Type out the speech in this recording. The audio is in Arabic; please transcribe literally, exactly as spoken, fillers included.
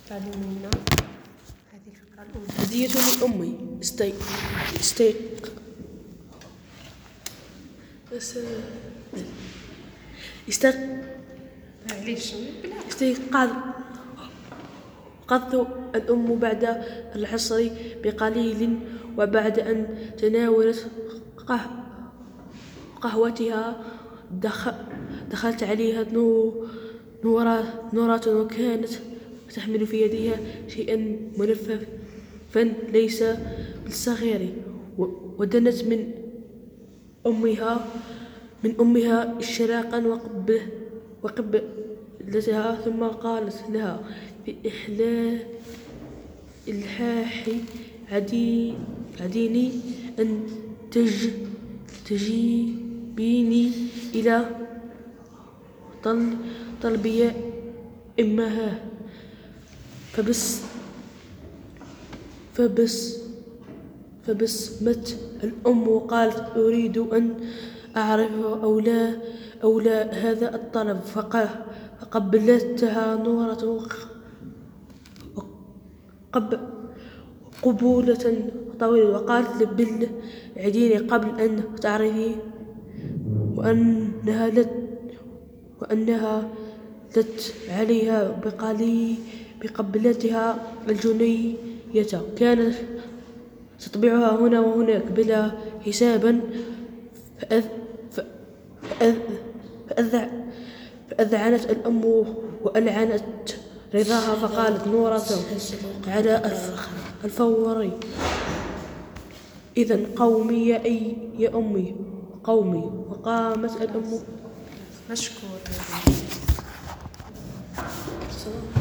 تعلمين هذه الفقرة الأولى. هدية من أمي. استي استيق استيق معليش استيقظ قضت الأم بعد العصر بقليل، وبعد أن تناولت قهوتها دخلت عليها نورة وكانت تحمل في يدها شيئا ملففا ليس بالصغير، ودنت من أمها من أمها اشتراقا وقبلتها، ثم قالت لها بإحلى إلحاح عديني أن تج تجيبيني إلى طل طلبي إمها. فبس فبس فبسمت الأم وقالت أريد أن أعرف أولى أولى هذا الطلب. فقبلتها نورة قبولة طويلة وقالت بالعدين قبل أن تعرفي وأنها لت وأنها لت عليها بقلي بقبلتها الجنية. كانت تطبعها هنا وهناك بلا حساب. فأذ فأذ فأذ فأذعنت الأم وألعنت رضاها، فقالت نورة على الفور إذن قومي يا أي يا أمي قومي. وقامت الأم. مشكور.